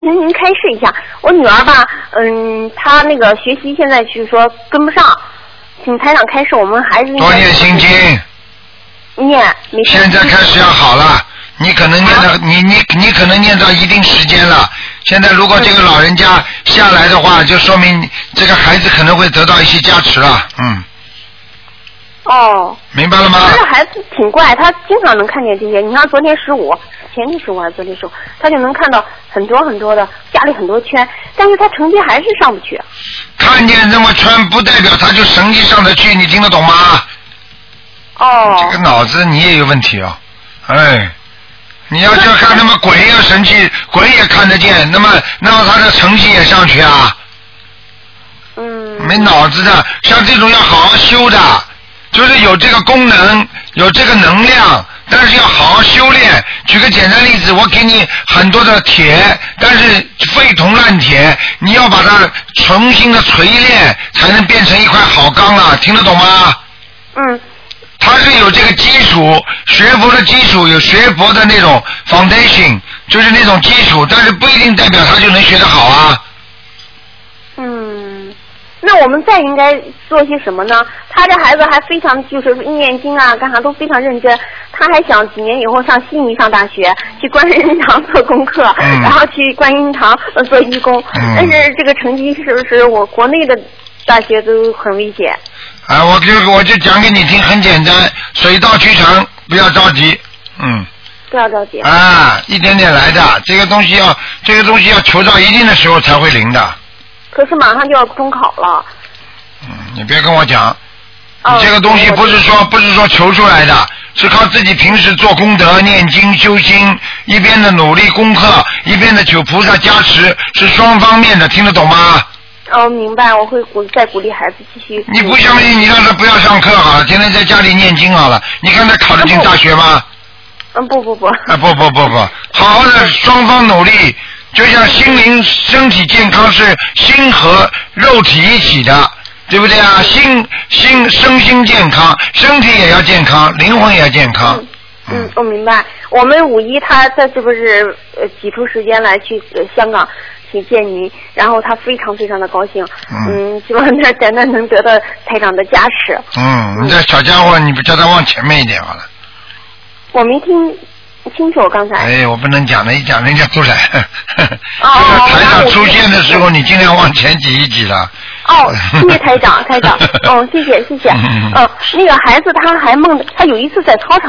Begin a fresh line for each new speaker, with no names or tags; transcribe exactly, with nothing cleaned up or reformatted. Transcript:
您您开示一下，我女儿吧，嗯，她那个学习现在就是说跟不上，请台长开示，我们孩子
多念心经，
念，
现在开始要好了，你可能念到、啊、你你你可能念到一定时间了。现在如果这个老人家下来的话，就说明这个孩子可能会得到一些加持了，嗯。
哦。
明白了吗？
他这孩子挺怪，他经常能看见这些。你看昨天十五。前天十五还是昨天十五，他就能看到很多很多的家里很多圈，但是他成绩还是上不去。
看见这么圈不代表他就成绩上得去，你听得懂吗？
哦。
这个脑子你也有问题哦，哎，你要就看那么鬼也神气，鬼也看得见，那么那么他的成绩也上去啊？
嗯。
没脑子的，像这种要好好修的，就是有这个功能，有这个能量。但是要好好修炼。举个简单例子，我给你很多的铁，但是废铜烂铁，你要把它重新的锤炼，才能变成一块好钢啊！听得懂吗？
嗯。
它是有这个基础，学佛的基础，有学佛的那种 foundation， 就是那种基础，但是不一定代表他就能学得好啊。
嗯。那我们再应该做些什么呢？他这孩子还非常就是念经啊，干啥都非常认真。他还想几年以后上悉尼上大学，去观音堂做功课，嗯、然后去观音堂做义工。嗯、但是这个成绩是不是我国内的大学都很危险？
啊，我就我就讲给你听，很简单，水到渠成，不要着急，嗯。
不要着急。
啊，一点点来的，这个东西要这个东西要求到一定的时候才会灵的。
可是马上就要中考了。
嗯，你别跟我讲，哦、你这个东西不是说不是说求出来的，是靠自己平时做功德、念经、修心，一边的努力功课，一边的求菩萨加持，是双方面的，听得懂吗？
哦，明白，我会鼓再鼓励孩子继续。
你不相信，你让他不要上课好了，天天在家里念经好了。你看他考得进大学吗？
嗯，不不不。
啊不不不不，好好的双方努力。就像心灵身体健康是心和肉体一起的，对不对啊？心心身心健康，身体也要健康，灵魂也要健康。
嗯，嗯我明白。我们五一他他是不是呃挤出时间来去、呃、香港去见您，然后他非常非常的高兴。嗯，嗯希望他真的能得到台长的加持。
嗯，你这小家伙，你不叫他往前面一点好了。
我没听。清楚刚才。
哎，我不能讲的，一讲人家出来。
哦。
台长出现的时候，你尽量往前挤一挤了。
哦，谢谢台长，台长。哦，谢谢谢谢。嗯、呃，那个孩子他还梦，他有一次在操场